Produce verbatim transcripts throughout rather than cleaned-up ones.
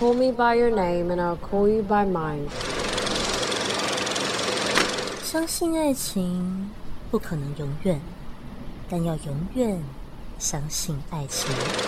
call me by your name and I'll call you by mine. 相信爱情不可能永远，但要永远相信爱情。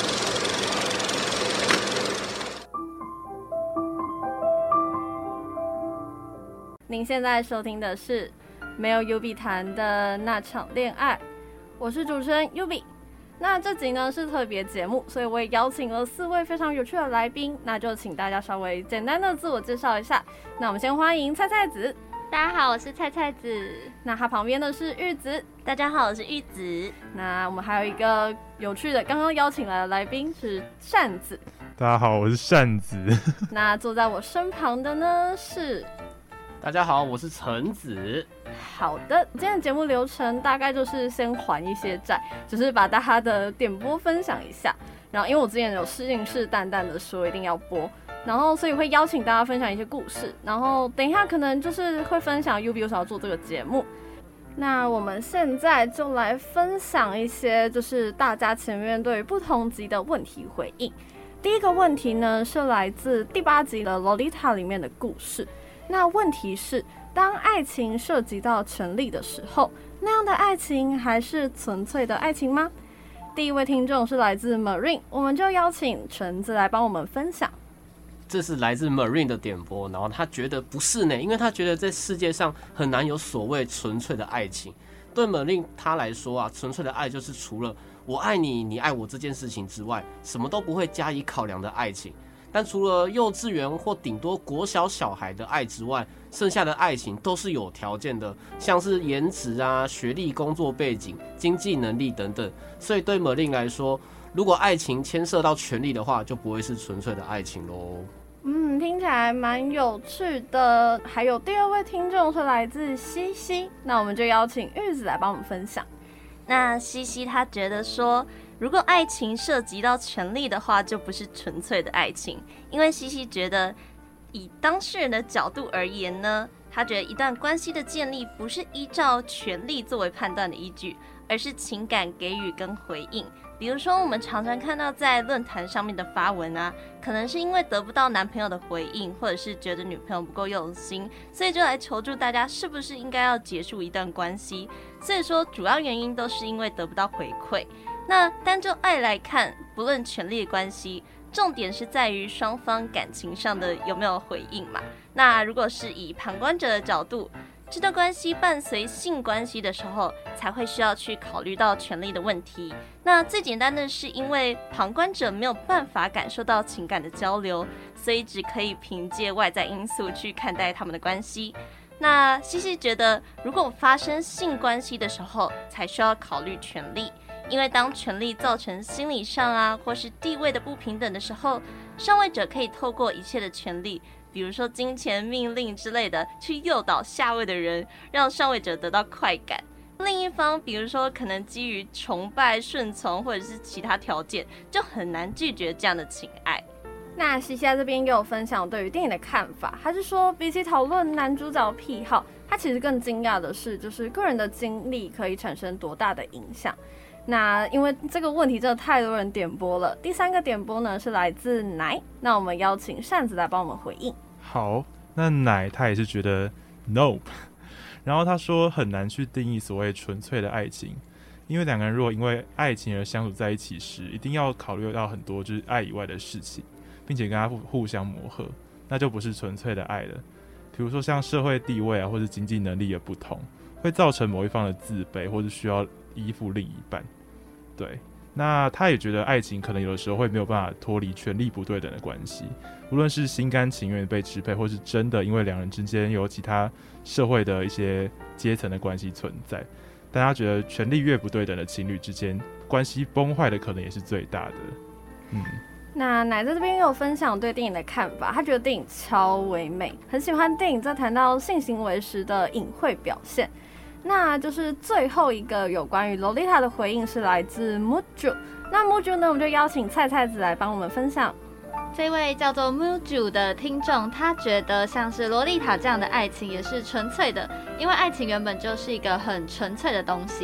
您现在收听的是没有 Yubi 谈的那场恋爱，我是主持人 Yubi。那这集呢是特别节目，所以我也邀请了四位非常有趣的来宾，那就请大家稍微简单的自我介绍一下。那我们先欢迎菜菜子。 大家好，我是菜菜子。 那他旁边的是玉子。 大家好，我是玉子。 那我们还有一个有趣的，刚刚邀请来的来宾是扇子。 大家好，我是扇子。 那坐在我身旁的呢是。 大家好，我是橙子。 好的，今天的节目流程大概就是先还一些债，就是把大家的点播分享一下。然后因为我之前有信誓旦旦的说一定要播，然后所以会邀请大家分享一些故事。然后等一下可能就是会分享 Yubi 为什么要做这个节目。那我们现在就来分享一些就是大家前面对于不同集的问题回应。第一个问题呢是来自第八集的 Lolita 里面的故事。那问题是，当爱情涉及到权力的时候，那样的爱情还是纯粹的爱情吗？第一位听众是来自 Marine， 我们就邀请橙子来帮我们分享。 这是来自 Marine 的点播，然后他觉得不是呢，因为他觉得在世界上很难有所谓纯粹的爱情。对 Marine 他来说啊，纯粹的爱就是除了我爱你，你爱我这件事情之外，什么都不会加以考量的爱情。但除了幼稚园或顶多国小小孩的爱之外，剩下的爱情都是有条件的，像是颜值啊、学历、工作背景、经济能力等等。所以对 Marine 来说，如果爱情牵涉到权力的话，就不会是纯粹的爱情咯。 嗯，听起来蛮有趣的。还有第二位听众是来自西西，那我们就邀请玉子来帮我们分享。 那西西他觉得说，如果爱情涉及到权力的话，就不是纯粹的爱情，因为西西觉得，以当事人的角度而言呢，他觉得一段关系的建立不是依照权力作为判断的依据，而是情感给予跟回应。比如说我们常常看到在论坛上面的发文啊，可能是因为得不到男朋友的回应，或者是觉得女朋友不够用心，所以就来求助大家是不是应该要结束一段关系。所以说主要原因都是因为得不到回馈。那单就爱来看，不论权力的关系，重点是在于双方感情上的有没有回应嘛。那如果是以旁观者的角度，这段关系伴随性关系的时候，才会需要去考虑到权力的问题。那最简单的是因为旁观者没有办法感受到情感的交流，所以只可以凭借外在因素去看待他们的关系。那西西觉得，如果发生性关系的时候，才需要考虑权力。因为当权力造成心理上啊或是地位的不平等的时候，上位者可以透过一切的权力，比如说金钱、命令之类的，去诱导下位的人，让上位者得到快感。另一方比如说可能基于崇拜、顺从或者是其他条件，就很难拒绝这样的情爱。 那西西在这边也有分享对于电影的看法，他是说比起讨论男主角的癖好，他其实更惊讶的是就是个人的经历可以产生多大的影响。那因为这个问题真的太多人点播了，第三个点播呢是来自奶，那我们邀请扇子来帮我们回应。 好，那奶他也是觉得 no， 然后他说很难去定义所谓纯粹的爱情，因为两个人如果因为爱情而相处在一起时，一定要考虑到很多就是爱以外的事情，并且跟他互相磨合，那就不是纯粹的爱了。比如说像社会地位啊，或是经济能力的不同，会造成某一方的自卑，或是需要依附另一半。对，那他也觉得爱情可能有的时候会没有办法脱离权力不对等的关系，无论是心甘情愿被支配，或是真的因为两人之间有其他社会的一些阶层的关系存在，但他觉得权力越不对等的情侣之间，关系崩坏的可能也是最大的。嗯， 那奶在这边也有分享对电影的看法，他觉得电影超唯美，很喜欢电影在谈到性行为时的隐晦表现。那就是最后一个有关于 Lolita 的回应是来自 Muju， 那 Muju 呢，我们就邀请菜菜子来帮我们分享。 这位叫做 Muju 的听众，他觉得像是洛丽塔这样的爱情也是纯粹的，因为爱情原本就是一个很纯粹的东西，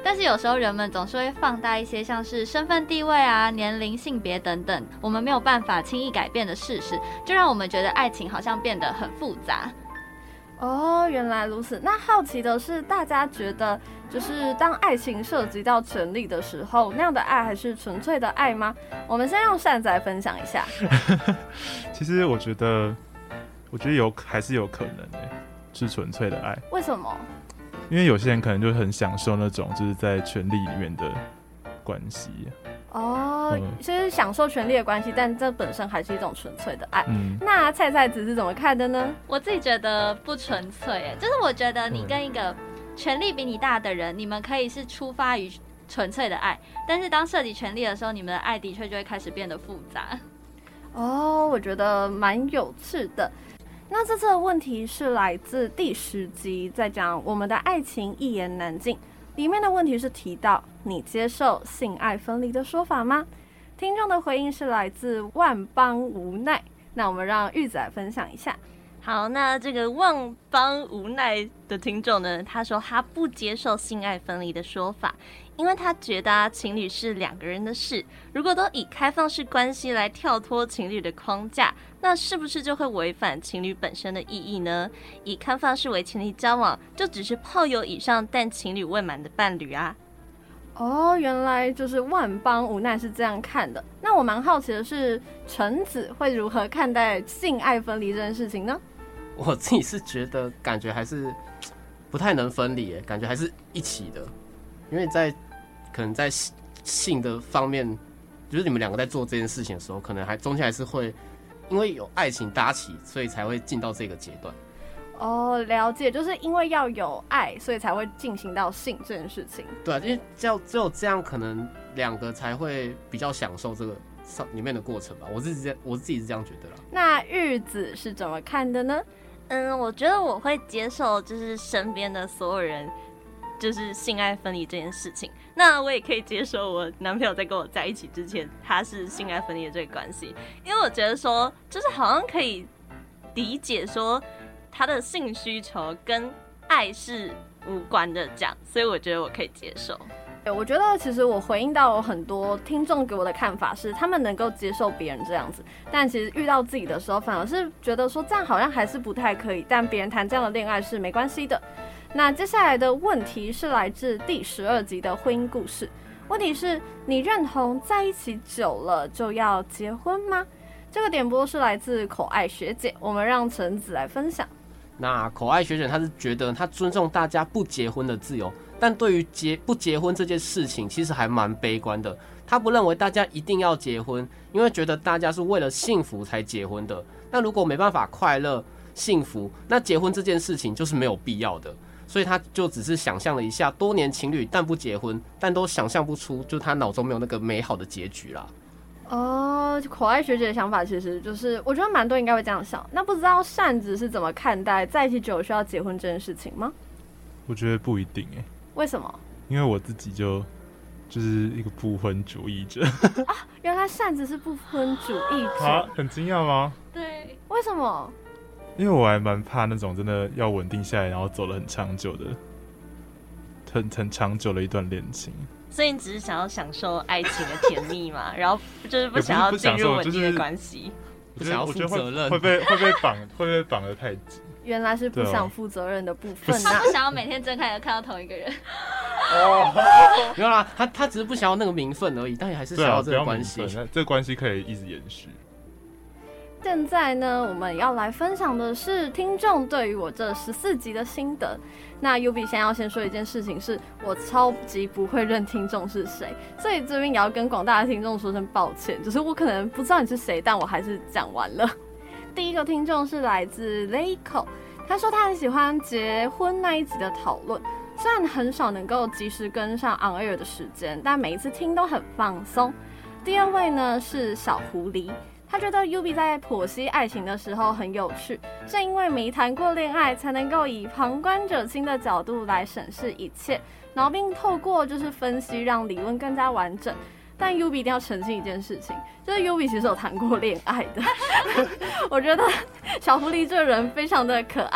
但是有时候人们总是会放大一些像是身份地位啊、年龄、性别等等，我们没有办法轻易改变的事实，就让我们觉得爱情好像变得很复杂。 哦，原来如此。那好奇的是，大家觉得就是当爱情涉及到权力的时候，那样的爱还是纯粹的爱吗？我们先让扇子来分享一下。 其实我觉得，我觉得有还是有可能的，是纯粹的爱。 为什么？ 因为有些人可能就很享受那种就是在权力里面的关系。 哦， 嗯其实享受权力的关系，但这本身还是一种纯粹的爱。 嗯， 那菜菜子是怎么看的呢？ 我自己觉得不纯粹耶，就是我觉得你跟一个权力比你大的人，你们可以是出发于纯粹的爱，但是当涉及权力的时候，你们的爱的确就会开始变得复杂。 哦，我觉得蛮有趣的。那这次的问题是来自第十集，在讲我们的爱情一言难尽。里面的问题是提到你接受性爱分离的说法吗？听众的回应是来自万邦无奈。那我们让玉子来分享一下。 好，那这个万邦无奈的听众呢，他说他不接受性爱分离的说法，因为他觉得啊，情侣是两个人的事，如果都以开放式关系来跳脱情侣的框架，那是不是就会违反情侣本身的意义呢？以开放式为前提交往，就只是炮友以上但情侣未满的伴侣啊。 哦，原来就是万邦无奈是这样看的。那我蛮好奇的是，橙子会如何看待性爱分离这件事情呢？ 我自己是觉得感觉还是不太能分离耶，感觉还是一起的，因为在可能在性的方面，就是你们两个在做这件事情的时候，可能还中间还是会因为有爱情搭起，所以才会进到这个阶段。 哦，了解，就是因为要有爱，所以才会进行到性这件事情。 对啊，因为只有只有这样，可能两个才会比较享受这个里面的过程吧。我自己这样，我自己是这样觉得啦。 那日子是怎么看的呢？ 嗯，我觉得我会接受，就是身边的所有人，就是性爱分离这件事情。那我也可以接受我男朋友在跟我在一起之前，他是性爱分离的这个关系，因为我觉得说，就是好像可以理解说他的性需求跟爱是无关的这样，所以我觉得我可以接受。 我觉得其实我回应到很多听众给我的看法是，他们能够接受别人这样子，但其实遇到自己的时候，反而是觉得说这样好像还是不太可以。但别人谈这样的恋爱是没关系的。那接下来的问题是来自第十二集的婚姻故事。问题是你认同在一起久了就要结婚吗？这个点播是来自口爱学姐，我们让橙子来分享。 那口爱学姐她是觉得她尊重大家不结婚的自由，但对于结不结婚这件事情其实还蛮悲观的。她不认为大家一定要结婚，因为觉得大家是为了幸福才结婚的。那如果没办法快乐幸福，那结婚这件事情就是没有必要的。所以她就只是想象了一下多年情侣但不结婚，但都想象不出就她脑中没有那个美好的结局啦。 哦，口爱学姐的想法其实就是，我觉得蛮多应该会这样想。那不知道扇子是怎么看待在一起久了需要结婚这件事情吗？ 我觉得不一定哎。 为什么？ 因为我自己就就是一个不婚主义者。 啊，原来扇子是不婚主义者。 啊，很惊讶吗？ 对， 为什么？ 因为我还蛮怕那种真的要稳定下来，然后走了很长久的、很很长久的一段恋情。 所以你只是想要享受爱情的甜蜜嘛，然后就是不想要进入稳定的关系， 不想要负责任， 会被会被绑，会被绑得太紧。 原来是不想负责任的部分、啊。 他不想要每天睁开眼看到同一个人。 哦，没有啦，他他只是不想要那个名分而已，但也还是想要这个关系。 对啊，这个关系可以一直延续。 现在呢，我们要来分享的是听众对于我这十四集的心得。那 U B 先要先说一件事情是，我超级不会认听众是谁，所以这边也要跟广大的听众说声抱歉，就是我可能不知道你是谁，但我还是讲完了。第一个听众是来自 Leiko， 他说他很喜欢结婚那一集的讨论，虽然很少能够及时跟上 on air 的时间，但每一次听都很放松。第二位呢是小狐狸，他觉得 Yubi 在剖析爱情的时候很有趣，正因为没谈过恋爱，才能够以旁观者清的角度来审视一切，然后并透过就是分析让理论更加完整。但 Yubi 一定要澄清一件事情，就是 Yubi 其实有谈过恋爱的。我觉得小狐狸这个人非常的可爱。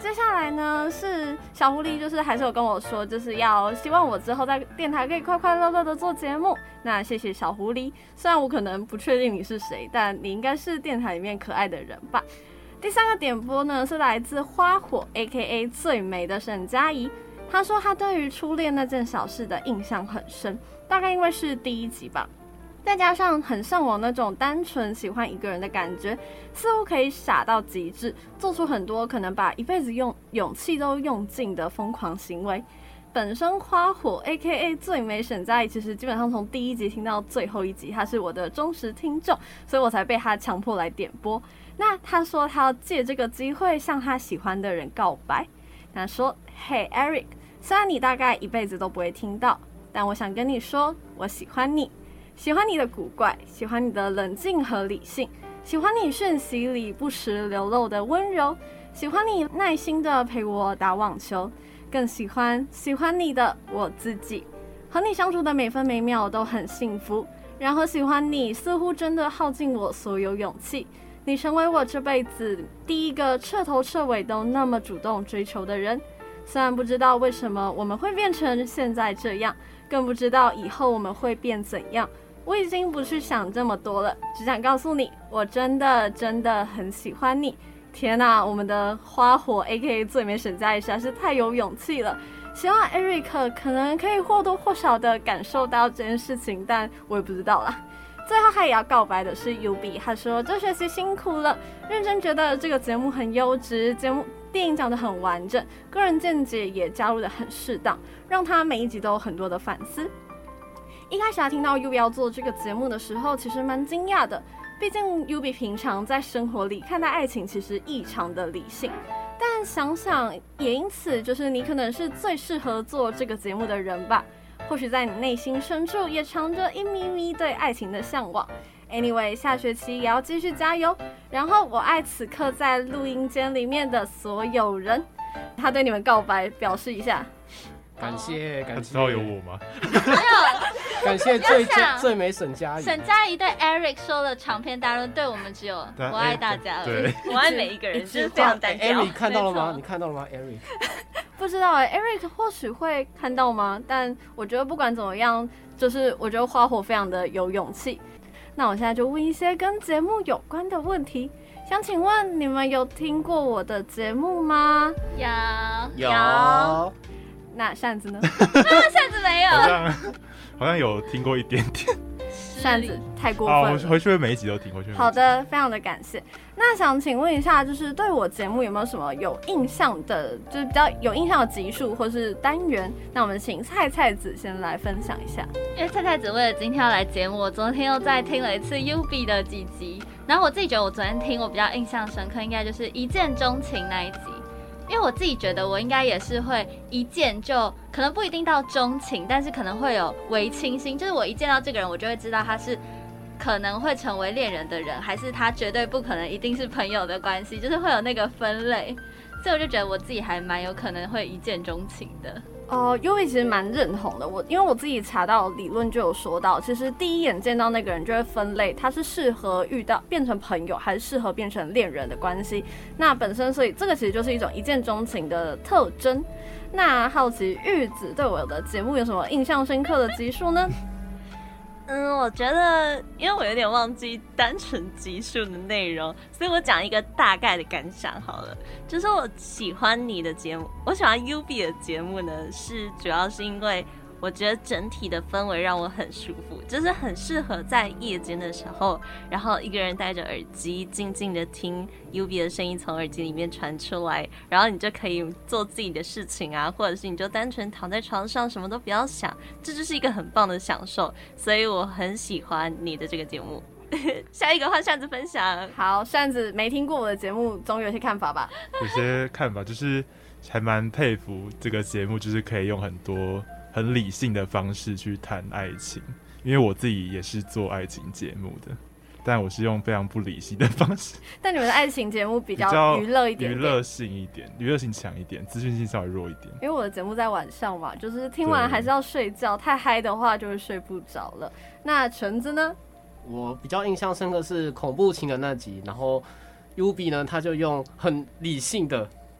接下来呢是小狐狸，就是还是有跟我说，就是要希望我之后在电台可以快快乐乐的做节目。那谢谢小狐狸，虽然我可能不确定你是谁，但你应该是电台里面可爱的人吧。第三个点播呢是来自花火 A K A 最美的沈佳宜，她说她对于初恋那件小事的印象很深，大概因为是第一集吧。再加上很向往那种单纯喜欢一个人的感觉，似乎可以傻到极致，做出很多可能把一辈子用勇气都用尽的疯狂行为。本身花火 A K A 最美沈佳宜其实基本上从第一集听到最后一集，他是我的忠实听众，所以我才被他强迫来点播。那他说他要借这个机会向他喜欢的人告白，那说 Hey Eric， 虽然你大概一辈子都不会听到，但我想跟你说我喜欢你，喜欢你的古怪，喜欢你的冷静和理性，喜欢你讯息里不时流露的温柔，喜欢你耐心的陪我打网球，更喜欢喜欢你的我自己，和你相处的每分每秒都很幸福，然后喜欢你似乎真的耗尽我所有勇气，你成为我这辈子第一个彻头彻尾都那么主动追求的人。虽然不知道为什么我们会变成现在这样，更不知道以后我们会变怎样，我已经不去想这么多了，只想告诉你，我真的真的很喜欢你。天哪，我们的花火 A K A 最美沈佳宜实在是太有勇气了。希望 Eric 可能可以或多或少的感受到这件事情，但我也不知道啦。最后他也要告白的是 U B， 他说这学期辛苦了，认真觉得这个节目很优质，节目电影讲得很完整，个人见解也加入得很适当，让他每一集都有很多的反思。一开始他听到 U B 要做这个节目的时候，其实蛮惊讶的，毕竟 U B 平常在生活里看待爱情其实异常的理性，但想想也因此就是你可能是最适合做这个节目的人吧，或许在你内心深处也藏着一咪咪对爱情的向往。 Anyway， 下学期也要继续加油，然后我爱此刻在录音间里面的所有人。他对你们告白表示一下， 感谢感谢。 他知道有我吗？ 感谢最最美沈佳宜。 沈佳宜对 Eric 说了长篇大论，对我们只有我爱大家而已， 我爱每一个人，就是非常单调。 Eric 看到了吗？你看到了吗 ？Eric 不知道哎、欸、，Eric 或许会看到吗？但我觉得不管怎么样，就是我觉得花火非常的有勇气。那我现在就问一些跟节目有关的问题，想请问你们有听过我的节目吗？ 有有。 那扇子呢？ 扇子没有。 好像好像有听过一点点。 扇子太过分了。 啊，我回去会每一集都听，回去。 好的，非常的感谢。那想请问一下，就是对我节目有没有什么有印象的，就是比较有印象的集数或是单元？那我们请菜菜子先来分享一下。 因为菜菜子为了今天要来节目，我昨天又再听了一次 U B 的几集，然后我自己觉得我昨天听我比较印象深刻，应该就是一见钟情那一集。因为我自己觉得我应该也是会一见就可能不一定到钟情，但是可能会有微倾心，就是我一见到这个人，我就会知道他是可能会成为恋人的人，还是他绝对不可能一定是朋友的关系，就是会有那个分类，所以我就觉得我自己还蛮有可能会一见钟情的。 哦 ，U B 其实蛮认同的。我因为我自己查到理论就有说到，其实第一眼见到那个人就会分类，他是适合遇到变成朋友，还是适合变成恋人的关系。那本身，所以这个其实就是一种一见钟情的特征。那好奇玉子对我的节目有什么印象深刻的集数呢？ 嗯，我觉得，因为我有点忘记单纯集数的内容，所以我讲一个大概的感想好了。就是我喜欢你的节目，我喜欢 U B 的节目呢，是主要是因为我觉得整体的氛围让我很舒服，就是很适合在夜间的时候，然后一个人戴着耳机，静静的听 U B 的声音从耳机里面传出来，然后你就可以做自己的事情啊，或者是你就单纯躺在床上，什么都不要想，这就是一个很棒的享受。所以我很喜欢你的这个节目。下一个换扇子分享。 好，扇子没听过我的节目，总有一些看法吧？ 有些看法就是还蛮佩服这个节目，就是可以用很多很理性的方式去谈爱情，因为我自己也是做爱情节目的，但我是用非常不理性的方式。 但你们的爱情节目比较娱乐一点， 娱乐性一点，娱乐性强一点，资讯性稍微弱一点。 因为我的节目在晚上嘛，就是听完还是要睡觉，太嗨的话就会睡不着了。那橙子呢？ 我比较印象深刻是恐怖情人那集，然后 U B 呢，他就用很理性的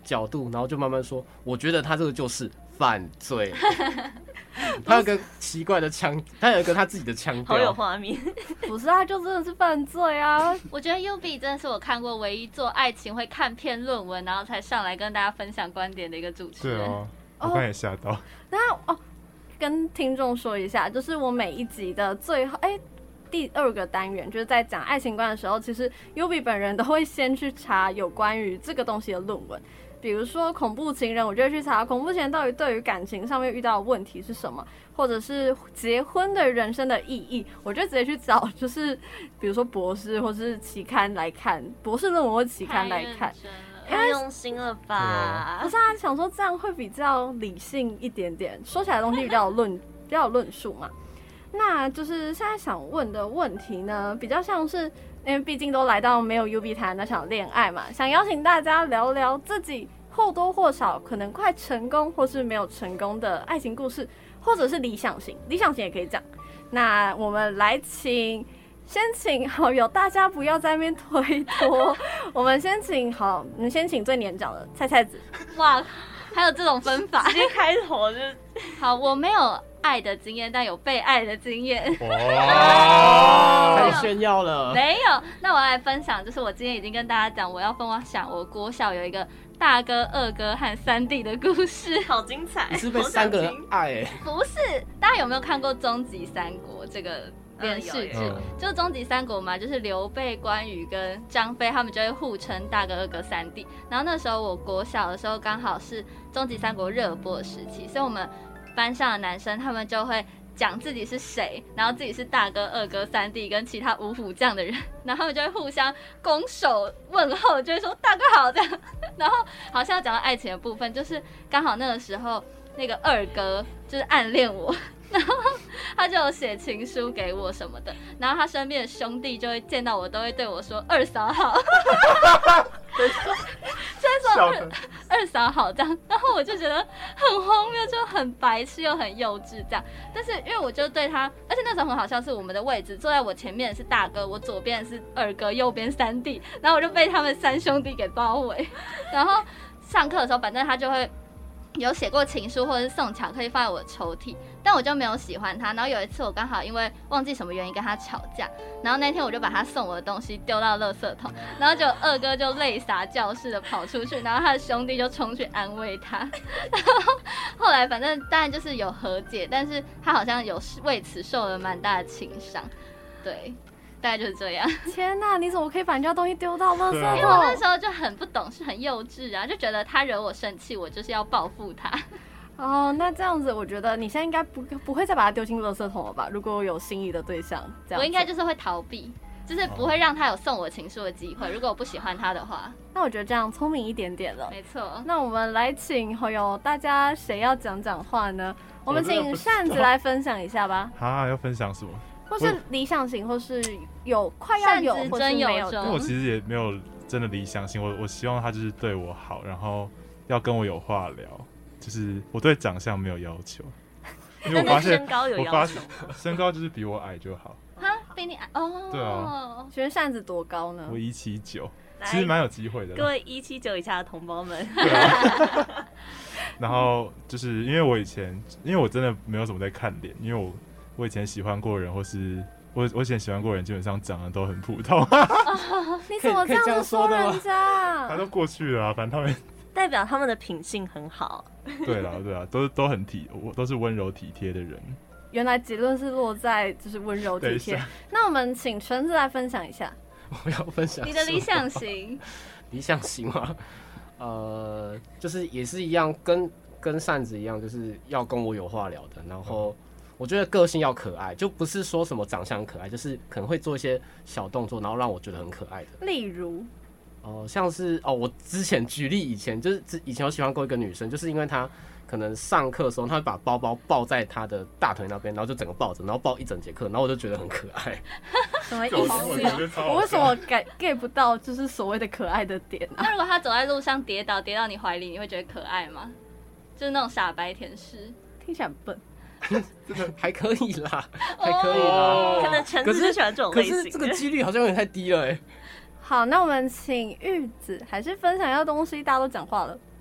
角度，然后就慢慢说，我觉得他这个就是犯罪。他有个奇怪的腔，他有一个他自己的腔调， 好有画面。 不是啊，就真的是犯罪啊！ 我觉得 Yubi 真的是我看过唯一做爱情会看篇论文，然后才上来跟大家分享观点的一个主持人。 对哦，我刚也吓到。 那哦，跟听众说一下，就是我每一集的最后，哎、欸，第二个单元就是在讲爱情观的时候，其实 Yubi 本人都会先去查有关于这个东西的论文。比如说恐怖情人，我就会去查恐怖情人到底对于感情上面遇到的问题是什么，或者是结婚的人生的意义，我就直接去找，就是比如说博士或是期刊来看，博士论文或期刊来看， 太用心了吧？ 不是啊，想说这样会比较理性一点点，说起来的东西比较有论比较有论述嘛。那就是现在想问的问题呢，比较像是。因为毕竟都来到没有 Yubi 谈那场恋爱嘛，想邀请大家聊聊自己或多或少可能快成功或是没有成功的爱情故事，或者是理想型，理想型也可以讲。那我们来请，先请好友，大家不要在那边推脱，我们先请好，你先请最年长的菜菜子。 哇，还有这种分法， 直接开头就好。我没有爱的经验，但有被爱的经验。 哇，太炫耀了！ 没有，那我来分享，就是我今天已经跟大家讲，我要分享我国小有一个大哥、二哥和三弟的故事， 好精彩！ 你是被三个人爱、欸？ 不是，大家有没有看过《终极三国》这个电视剧？ 嗯、 就是《终极三国》嘛，就是刘备、关羽跟张飞他们就会互称大哥、二哥、三弟。然后那时候我国小的时候，刚好是《终极三国》热播的时期，所以我们班上的男生他们就会讲自己是谁，然后自己是大哥、二哥、三弟跟其他五虎将的人，然后他们就会互相拱手问候，就会说大哥好这样。然后好像讲到爱情的部分，就是刚好那个时候那个二哥就是暗恋我，然后他就有写情书给我什么的，然后他身边的兄弟就会见到我都会对我说二嫂好。所以说二二嫂好这样，然后我就觉得很荒谬，就很白痴又很幼稚这样。但是因为我就对他，而且那时候很好笑，是我们的位置坐在我前面的是大哥，我左边是二哥，右边三弟，然后我就被他们三兄弟给包围。然后上课的时候，反正他就会有写过情书或者是送巧克力放在我的抽屉，但我就没有喜欢他。然后有一次我刚好因为忘记什么原因跟他吵架，然后那天我就把他送我的东西丢到垃圾桶，然后就二哥就泪洒教室的跑出去，然后他的兄弟就冲去安慰他。然后后来反正当然就是有和解，但是他好像有为此受了蛮大的情伤，对。大概就是这样。 天哪，你怎么可以把人家东西丢到垃圾桶？因为我那时候就很不懂事，很幼稚啊，就觉得他惹我生气，我就是要报复他。 哦，那这样子，我觉得你现在应该不不会再把他丢进垃圾桶了吧？如果有心仪的对象，这样我应该就是会逃避，就是不会让他有送我情书的机会。如果我不喜欢他的话， 那我觉得这样聪明一点点了。 没错。 那我们来请好友大家谁要讲讲话呢？我们请扇子来分享一下吧。 啊，要分享什么？ 或是理想型，或是有快要有，或是没有。 因为我其实也没有真的理想型，我我希望他就是对我好，然后要跟我有话聊，就是我对长相没有要求，因为我发现身高有要求， 我发现身高就是比我矮就好。 哈，比你矮哦？ 对啊。 请问扇子多高呢？ 我一七九，其实蛮有机会的。 各位一七九以下的同胞们。 对啊。然后就是因为我以前，因为我真的没有什么在看脸，因为我。我以前喜欢过人，或是我我以前喜欢过人，基本上长得都很普通。 哦、你怎么这样子说人家？ 他都过去了、啊，反正他们代表他们的品性很好。 对啦，对啦，都都很体，我都是温柔体贴的人。 原来结论是落在就是温柔体贴。那我们请纯子来分享一下。 我要分享你的理想型。 理想型吗？呃，就是也是一样，跟跟扇子一样，就是要跟我有话聊的，然后。我觉得个性要可爱，就不是说什么长相可爱，就是可能会做一些小动作，然后让我觉得很可爱的。 例如， 哦、呃，像是哦，我之前举例以前就是以前我喜欢过一个女生，就是因为她可能上课的时候，她会把包包抱在她的大腿那边，然后就整个抱着，然后抱一整节课，然后我就觉得很可爱。 什么意思？我为什么 get get 不到就是所谓的可爱的点啊？ 那如果她走在路上跌倒，跌到你怀里，你会觉得可爱吗？就是那种傻白甜式， 听起来很笨。 还可以啦，还可以啦。 哦、可能橙子就喜欢这种类型。 可是这个几率好像有点太低了哎、欸。 好，那我们请玉子还是分享一下东西，大家都讲话了。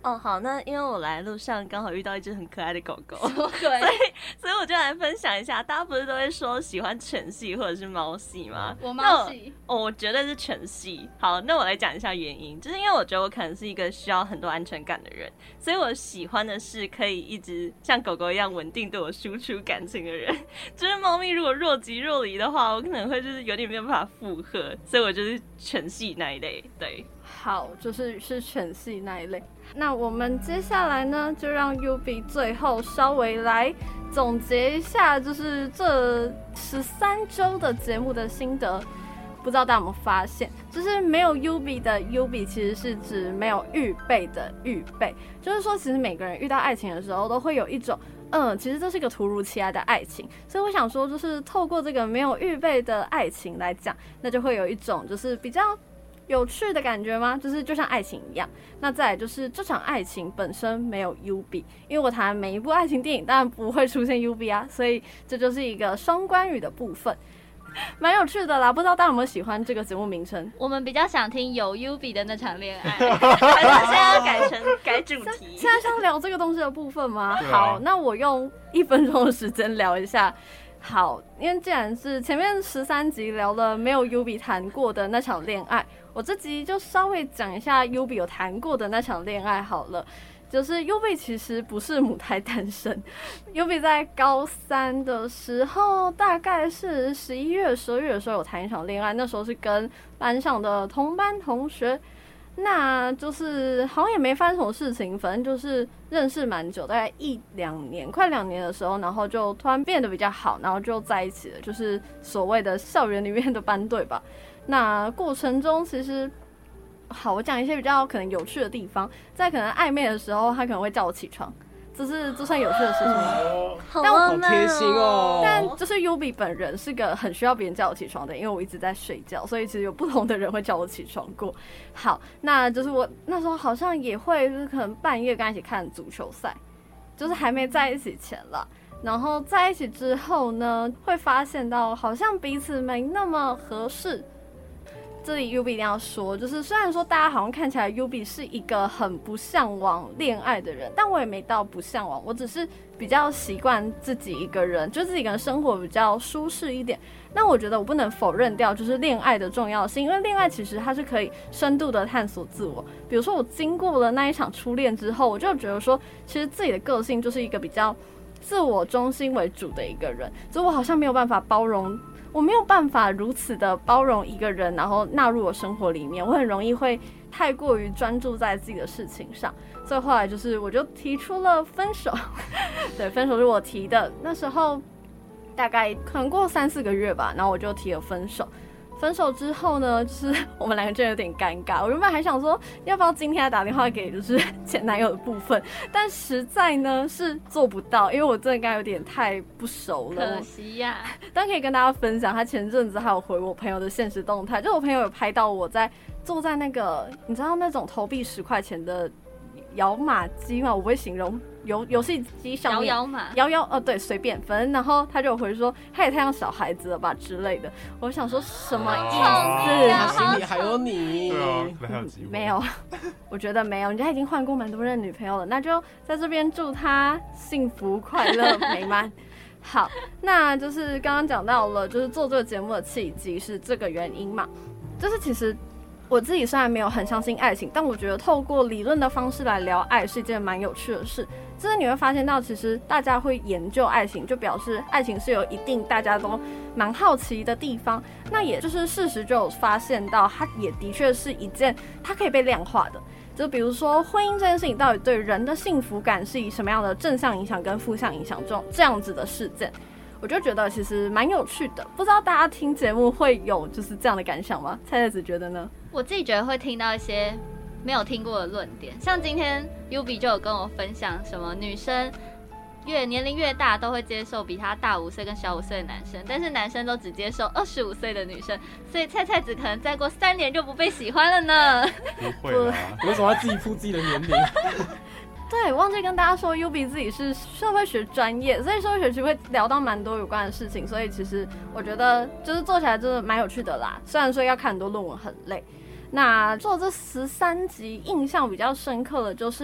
哦，好，那因为我来路上刚好遇到一只很可爱的狗狗， 什么鬼？ 所以所以我就来分享一下。大家不是都会说喜欢犬系或者是猫系吗？ 我猫系， 哦，我绝对是犬系。好，那我来讲一下原因，就是因为我觉得我可能是一个需要很多安全感的人，所以我喜欢的是可以一直像狗狗一样稳定对我输出感情的人。就是猫咪如果若即若离的话，我可能会就是有点没有办法负荷，所以我就是犬系那一类。对， 好，就是是犬系那一类。那我们接下来呢，就让 Yubi 最后稍微来总结一下，就是这十三周的节目的心得。不知道大家有没有发现，就是没有 Yubi 的 Yubi 其实是指没有预备的预备，就是说其实每个人遇到爱情的时候都会有一种嗯，其实这是一个突如其来的爱情，所以我想说就是透过这个没有预备的爱情来讲，那就会有一种就是比较有趣的感觉吗？就是就像爱情一样。那再来就是这场爱情本身没有 Yubi， 因为我谈每一部爱情电影当然不会出现 Yubi 啊，所以这就是一个双关语的部分，蛮有趣的啦。不知道大家有没有喜欢这个节目名称？ 我们比较想听有 Yubi 的那场恋爱， 还是现在要改成改主题？ 现在想聊这个东西的部分吗？ 对啊好，那我用一分钟的时间聊一下。好，因为既然是前面十三集聊了没有 Yubi 谈过的那场恋爱，我这集就稍微讲一下 Yubi 有谈过的那场恋爱好了。就是 Yubi 其实不是母胎单身，Yubi 在高三的时候，大概是十一月、十二月的时候有谈一场恋爱，那时候是跟班上的同班同学。那就是好像也没发生什么事情，反正就是认识蛮久，大概一两年，快两年的时候，然后就突然变得比较好，然后就在一起了，就是所谓的校园里面的班队吧。那过程中其实，好，我讲一些比较可能有趣的地方，在可能暧昧的时候，他可能会叫我起床，这是这算有趣的事情吗？ 好但我浪漫好贴心哦但就是 Yubi 本人是个很需要别人叫我起床的，因为我一直在睡觉，所以其实有不同的人会叫我起床过。好，那就是我那时候好像也会，就是可能半夜跟他一起看足球赛，就是还没在一起前了。然后在一起之后呢，会发现到好像彼此没那么合适。这里 Yubi 一定要说，就是虽然说大家好像看起来 Yubi 是一个很不向往恋爱的人，但我也没到不向往，我只是比较习惯自己一个人，就自己一个人生活比较舒适一点。那我觉得我不能否认掉就是恋爱的重要性，因为恋爱其实它是可以深度的探索自我。比如说我经过了那一场初恋之后，我就觉得说，其实自己的个性就是一个比较自我中心为主的一个人，所以我好像没有办法包容。我没有办法如此的包容一个人，然后纳入我生活里面，我很容易会太过于专注在自己的事情上，所以后来就是我就提出了分手。对，分手是我提的，那时候大概可能过三四个月吧，然后我就提了分手。分手之后呢，就是我们两个真的有点尴尬。我原本还想说，要不要今天打电话给就是前男友的部分，但实在呢是做不到，因为我真的跟他有点太不熟了。 可惜呀、啊。 但可以跟大家分享，他前阵子还有回我朋友的现实动态，就我朋友有拍到我在坐在那个，你知道那种投币十块钱的摇马机吗？我不会形容。游游戏机上面摇摇嘛， 摇摇，呃，对，随便，反正然后他就有回说，他也太像小孩子了吧之类的。我想说什么意思？ 他心里还有你。 对啊，可能还有机会。 没有，我觉得没有，人家已经换过蛮多任女朋友了，那就在这边祝他幸福、快乐、美满。好，那就是刚刚讲到了，就是做这个节目的契机是这个原因嘛，就是其实。我自己虽然没有很相信爱情，但我觉得透过理论的方式来聊爱是一件蛮有趣的事。就是你会发现到，其实大家会研究爱情，就表示爱情是有一定大家都蛮好奇的地方。那也就是事实就有发现到，它也的确是一件它可以被量化的。就比如说婚姻这件事情，到底对人的幸福感是以什么样的正向影响跟负向影响这种这样子的事件。我就觉得其实蛮有趣的，不知道大家听节目会有就是这样的感想吗？蔡蔡子觉得呢？ 我自己觉得会听到一些没有听过的论点，像今天 Yubi 就有跟我分享什么女生越年龄越大都会接受比她大五岁跟小五岁的男生，但是男生都只接受二十五岁的女生，所以蔡蔡子可能再过三年就不被喜欢了呢。 不会啦， 为什么要自己พู自己的年龄？ 对，忘记跟大家说 Yubi 自己是社会学专业，所以社会学其实会聊到蛮多有关的事情，所以其实我觉得就是做起来真的蛮有趣的啦。虽然说要看很多论文很累，那做这十三集印象比较深刻的就是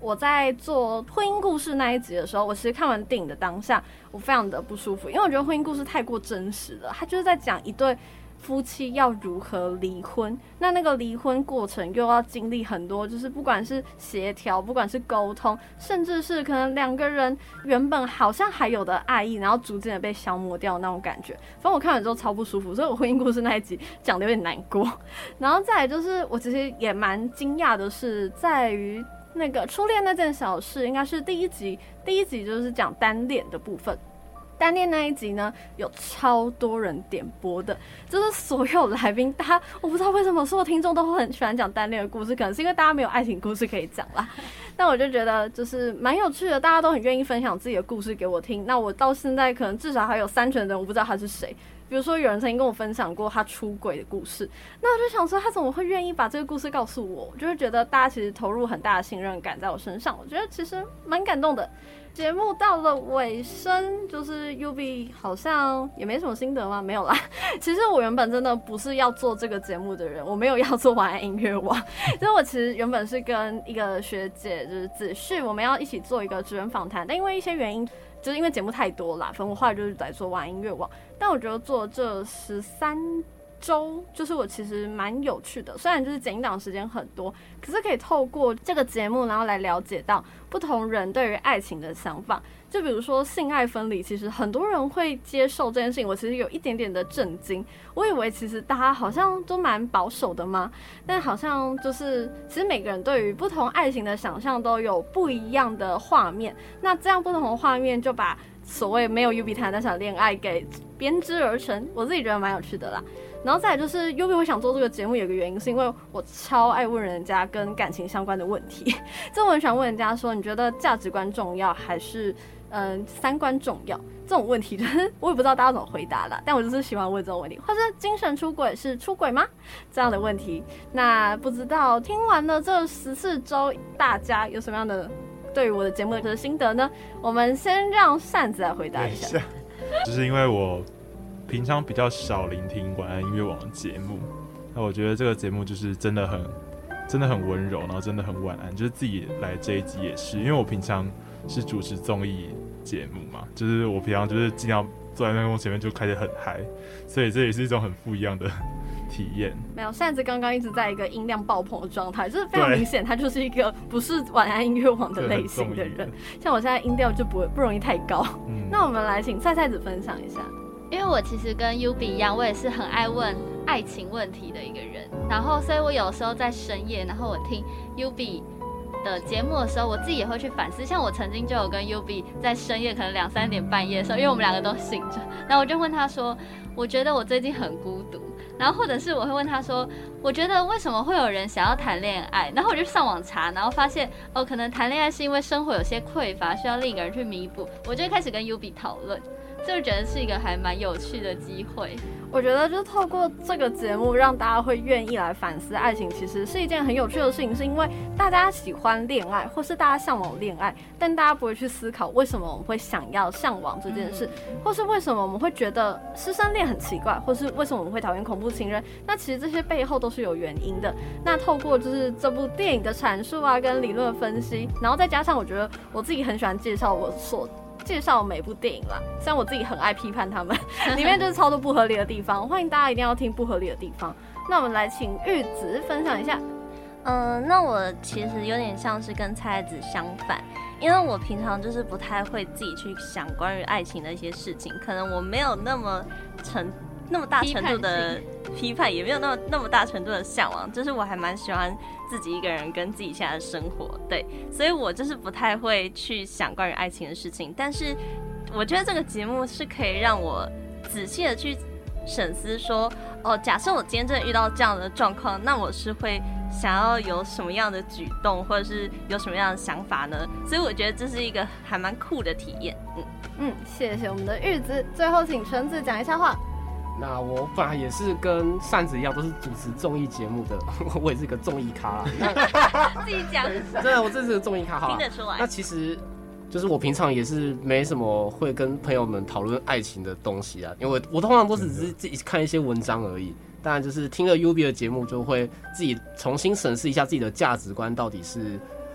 我在做婚姻故事那一集的时候，我其实看完电影的当下，我非常的不舒服，因为我觉得婚姻故事太过真实了，它就是在讲一对夫妻要如何离婚，那那个离婚过程又要经历很多，就是不管是协调，不管是沟通，甚至是可能两个人原本好像还有的爱意，然后逐渐的被消磨掉那种感觉。反正我看完之后超不舒服，所以我婚姻故事那一集讲的有点难过。然后再来就是我其实也蛮惊讶的是，在于那个初恋那件小事，应该是第一集，第一集就是讲单恋的部分。单恋那一集呢，有超多人点播的，就是所有来宾，大家我不知道为什么所有听众都会很喜欢讲单恋的故事，可能是因为大家没有爱情故事可以讲啦。但我就觉得就是蛮有趣的，大家都很愿意分享自己的故事给我听。那我到现在可能至少还有三成人我不知道他是谁。比如说有人曾经跟我分享过他出轨的故事，那我就想说他怎么会愿意把这个故事告诉我？我就会觉得大家其实投入很大的信任感在我身上，我觉得其实蛮感动的。节目到了尾声，就是 U B 好像也没什么心得吗？没有啦。其实我原本真的不是要做这个节目的人，我没有要做晚安音乐网。所以我其实原本是跟一个学姐，就是子旭，我们要一起做一个职人访谈，但因为一些原因，就是因为节目太多啦，反正我后来就是在做晚安音乐网。但我觉得做这十三周，就是我其实蛮有趣的，虽然就是剪音档时间很多，可是可以透过这个节目，然后来了解到不同人对于爱情的想法。就比如说性爱分离，其实很多人会接受这件事情，我其实有一点点的震惊。我以为其实大家好像都蛮保守的嘛，但好像就是其实每个人对于不同爱情的想象都有不一样的画面。那这样不同的画面就把所谓没有 U B 谈那场恋爱给编织而成，我自己觉得蛮有趣的啦。然后再来就是 U B 我想做这个节目有个原因，是因为我超爱问人家跟感情相关的问题。这我很喜欢问人家说，你觉得价值观重要还是嗯三观重要？这种问题就是我也不知道大家怎么回答啦，但我就是喜欢问这种问题。或者精神出轨是出轨吗？这样的问题。那不知道听完了这十四周，大家有什么样的对于我的节目的心得呢？我们先让扇子来回答一下。 就是因为我平常比较少聆听晚安音乐网的节目，那我觉得这个节目就是真的很真的很温柔，然后真的很晚安。就是自己来这一集也是，因为我平常是主持综艺节目嘛，就是我平常就是尽量坐在麦克风前面就开始很嗨，所以这也是一种很不一样的体验。 没有，扇子刚刚一直在一个音量爆棚的状态，就是非常明显，他就是一个不是晚安音乐网的类型的人。像我现在音调就不不容易太高。嗯、那我们来请菜菜子分享一下。 因为我其实跟 U B 一样，我也是很爱问爱情问题的一个人。然后，所以我有时候在深夜，然后我听 U B 的节目的时候，我自己也会去反思。像我曾经就有跟 U B 在深夜，可能两三点半夜的时候，因为我们两个都醒着，然后我就问他说：“我觉得我最近很孤独。”然后或者是我会问他说：“我觉得为什么会有人想要谈恋爱？”然后我就上网查，然后发现哦，可能谈恋爱是因为生活有些匮乏，需要另一个人去弥补。我就开始跟 U B 讨论。就觉得是一个还蛮有趣的机会。 我觉得就透过这个节目，让大家会愿意来反思爱情，其实是一件很有趣的事情，是因为大家喜欢恋爱，或是大家向往恋爱，但大家不会去思考为什么我们会想要向往这件事，或是为什么我们会觉得师生恋很奇怪，或是为什么我们会讨厌恐怖情人。那其实这些背后都是有原因的。那透过就是这部电影的阐述啊，跟理论分析，然后再加上我觉得我自己很喜欢介绍我所介绍每部电影啦，虽然我自己很爱批判他们，里面就是超多不合理的地方，欢迎大家一定要听不合理的地方。那我们来请玉子分享一下。 嗯，那我其实有点像是跟菜子相反，因为我平常就是不太会自己去想关于爱情的一些事情，可能我没有那么程那么大程度的批判，也没有那么那么大程度的向往，就是我还蛮喜欢自己一个人跟自己现在的生活，对，所以我就是不太会去想关于爱情的事情。但是我觉得这个节目是可以让我仔细的去审思说，哦，假设我今天真的遇到这样的状况，那我是会想要有什么样的举动，或者是有什么样的想法呢？所以我觉得这是一个还蛮酷的体验。嗯嗯，谢谢我们的玉子。最后请纯子讲一下话。 那我本来也是跟扇子一样，都是主持综艺节目的，我也是个综艺咖啦。 自己讲， 真的，我这是个综艺咖，好啦， 听得出来。 那其实就是我平常也是没什么会跟朋友们讨论爱情的东西啊，因为 我, 我通常都只是自己看一些文章而已。当然，就是听了 U B 的节目，就会自己重新审视一下自己的价值观到底是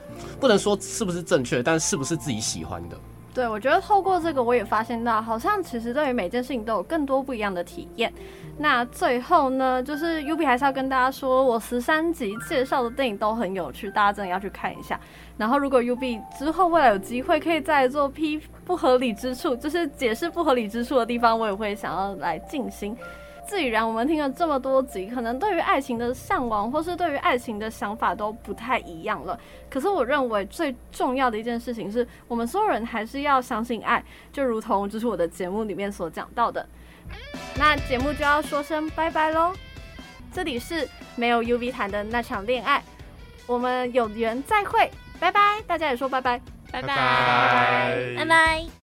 不能说是不是正确，但是不是自己喜欢的。 对，我觉得透过这个，我也发现到，好像其实对于每件事情都有更多不一样的体验。那最后呢，就是 U B 还是要跟大家说，我十三集介绍的电影都很有趣，大家真的要去看一下。然后，如果 U B 之后未来有机会可以再做批不合理之处，就是解释不合理之处的地方，我也会想要来进行。自然，我们听了这么多集，可能对于爱情的向往，或是对于爱情的想法都不太一样了。可是我认为最重要的一件事情是，我们所有人还是要相信爱，就如同就是我的节目里面所讲到的。那节目就要说声拜拜咯，这里是没有 U B 谈的那场恋爱，我们有缘再会，拜拜，大家也说拜拜， 拜拜拜拜拜。